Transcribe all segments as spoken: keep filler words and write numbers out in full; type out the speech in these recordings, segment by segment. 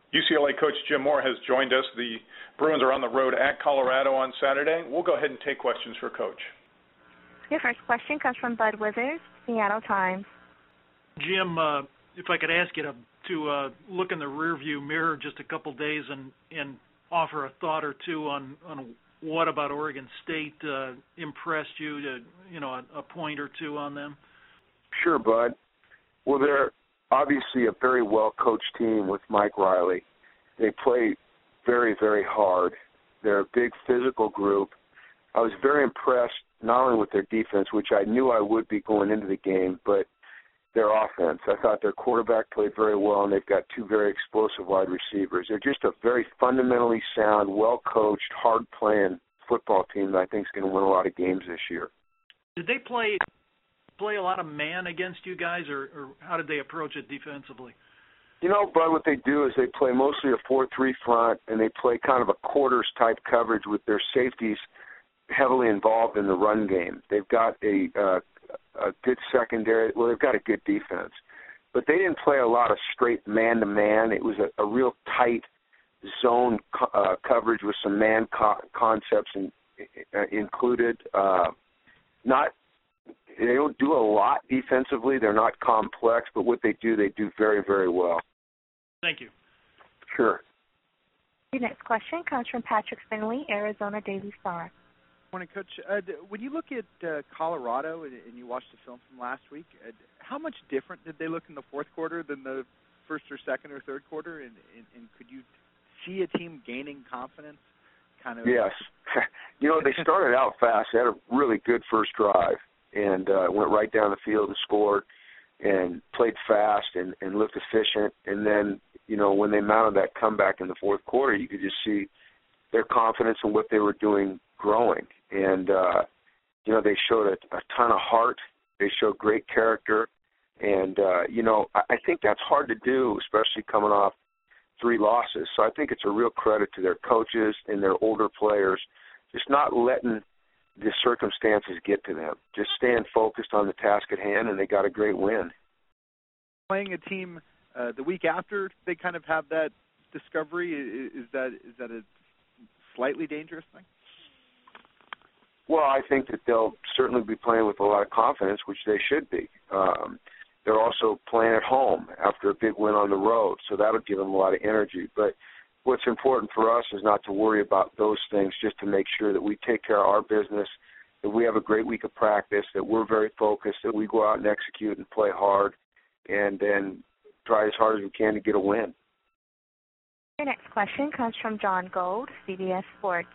U C L A coach Jim Moore has joined us. The Bruins are on the road at Colorado on Saturday. We'll go ahead and take questions for Coach. Your first question comes from Bud Withers, Seattle Times. Jim, uh, if I could ask you to, to uh, look in the rearview mirror just a couple days and, and offer a thought or two on, on what about Oregon State uh, impressed you, to, you know, a, a point or two on them? Sure, Bud. Well, they're obviously a very well-coached team with Mike Riley. They play very, very hard. They're a big physical group. I was very impressed not only with their defense, which I knew I would be going into the game, but their offense. I thought their quarterback played very well, and they've got two very explosive wide receivers. They're just a very fundamentally sound, well-coached, hard-playing football team that I think is going to win a lot of games this year. Did they play play a lot of man against you guys, or, or how did they approach it defensively? You know, Bud, what they do is they play mostly a four three front, and they play kind of a quarters-type coverage with their safeties heavily involved in the run game. They've got a uh, a good secondary. Well, they've got a good defense. But they didn't play a lot of straight man-to-man. It was a, a real tight zone co- uh, coverage with some man co- concepts in, uh, included. Uh, not They don't do a lot defensively. They're not complex, but what they do, they do very, very well. Thank you. Sure. Your next question comes from Patrick Finley, Arizona Daily Star. Morning, Coach. Uh, when you look at uh, Colorado and, and you watched the film from last week, uh, how much different did they look in the fourth quarter than the first or second or third quarter? And, and, and could you see a team gaining confidence? Kind of. Yes. You know, they started out fast. They had a really good first drive and uh, went right down the field and scored and played fast and, and looked efficient. And then, you know, when they mounted that comeback in the fourth quarter, you could just see their confidence in what they were doing growing. And, uh, you know, they showed a, a ton of heart. They showed great character. And, uh, you know, I, I think that's hard to do, especially coming off three losses. So I think it's a real credit to their coaches and their older players, just not letting the circumstances get to them, just staying focused on the task at hand, and they got a great win. Playing a team uh, the week after they kind of have that discovery, is, is that is that a slightly dangerous thing? Well, I think that they'll certainly be playing with a lot of confidence, which they should be. Um, they're also playing at home after a big win on the road, so that'll give them a lot of energy. But what's important for us is not to worry about those things, just to make sure that we take care of our business, that we have a great week of practice, that we're very focused, that we go out and execute and play hard, and then try as hard as we can to get a win. Your next question comes from John Gold, C B S Sports.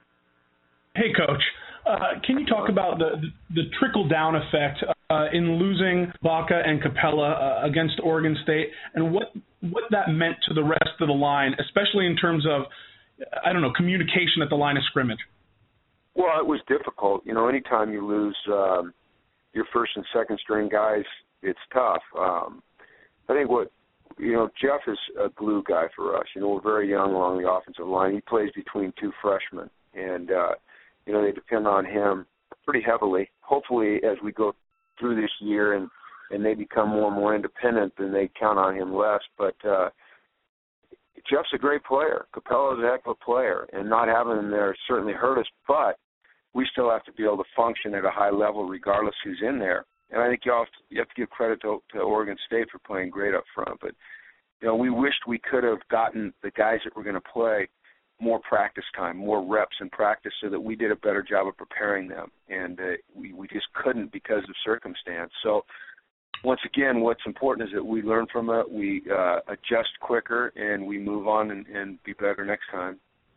Hey, Coach. Uh, can you talk about the, the trickle-down effect uh, in losing Baca and Capella uh, against Oregon State, and what what that meant to the rest of the line, especially in terms of, I don't know, communication at the line of scrimmage? Well, it was difficult. You know, anytime you lose um, your first and second string guys, it's tough. Um, I think what, you know, Jeff is a glue guy for us. You know, we're very young along the offensive line. He plays between two freshmen, and, uh, you know, they depend on him pretty heavily. Hopefully, as we go through this year and, and they become more and more independent, then they count on him less. But uh, Jeff's a great player. Capella's a heck of a player, and not having him there certainly hurt us, but we still have to be able to function at a high level regardless who's in there. And I think you have to, you have to give credit to, to Oregon State for playing great up front. But, you know, we wished we could have gotten the guys that were going to play more practice time, more reps in practice, so that we did a better job of preparing them. And uh, we, we just couldn't because of circumstance. So, once again, what's important is that we learn from it, we uh, adjust quicker, and we move on and, and be better next time.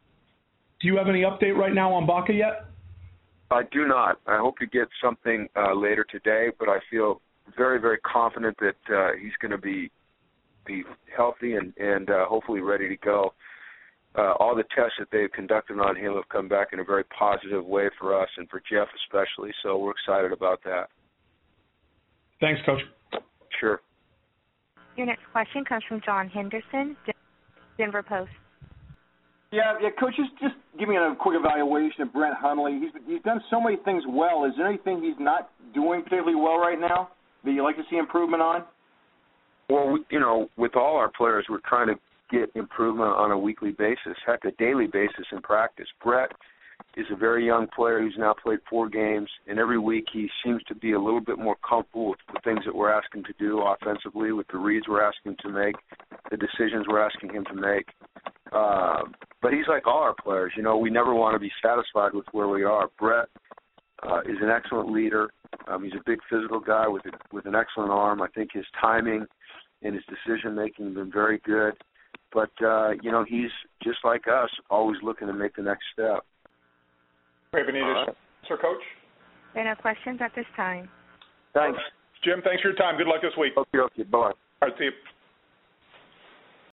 Do you have any update right now on Baca yet? I do not. I hope to get something uh, later today, but I feel very, very confident that uh, he's going to be be healthy and, and uh, hopefully ready to go. Uh, all the tests that they've conducted on him have come back in a very positive way for us and for Jeff especially, so we're excited about that. Thanks, Coach. Sure. Your next question comes from John Henderson, Denver Post. Yeah, yeah, Coach, just, just give me a quick evaluation of Brent Hundley. He's, he's done so many things well. Is there anything he's not doing particularly well right now that you'd like to see improvement on? Well, you know, with all our players, we're trying to get improvement on a weekly basis, heck, a daily basis in practice. Brett is a very young player who's now played four games, and every week he seems to be a little bit more comfortable with the things that we're asking to do offensively, with the reads we're asking to make, the decisions we're asking him to make. Uh, but he's like all our players. You know, we never want to be satisfied with where we are. Brett uh, is an excellent leader. Um, he's a big physical guy with a, with an excellent arm. I think his timing and his decision-making have been very good. But, uh, you know, he's just like us, always looking to make the next step. Great, Benitez. Right. Sir, Coach? There are no questions at this time. Thanks. Jim, thanks for your time. Good luck this week. Okay, okay. Bye. All right, see you.